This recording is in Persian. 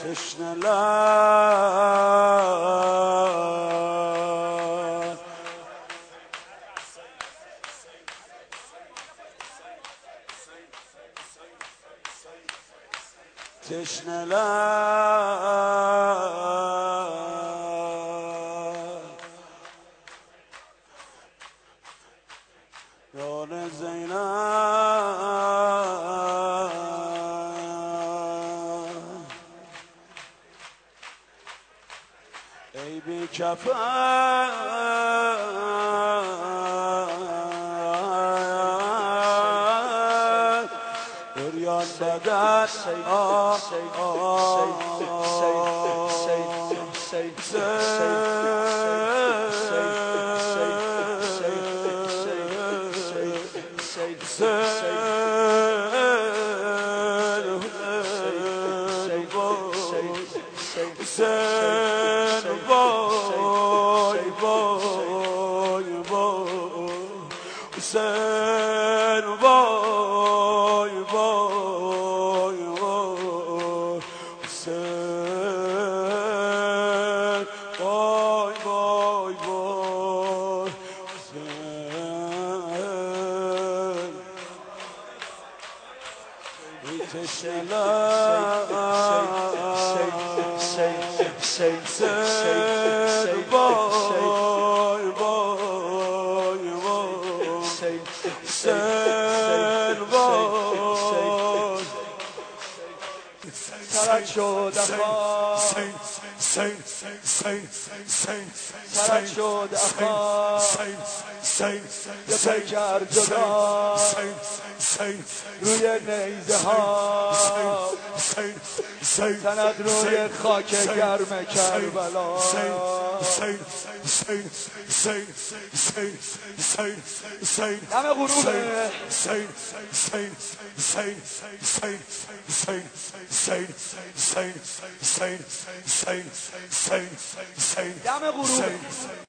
تشنه لب تشنه لب یار زینب ای بی کفن بریان بدن ترک شد ترک شد یه پیکر جدا روی نیزه ها تند روی خاک گرم کربلا دم غروبه دم غروبه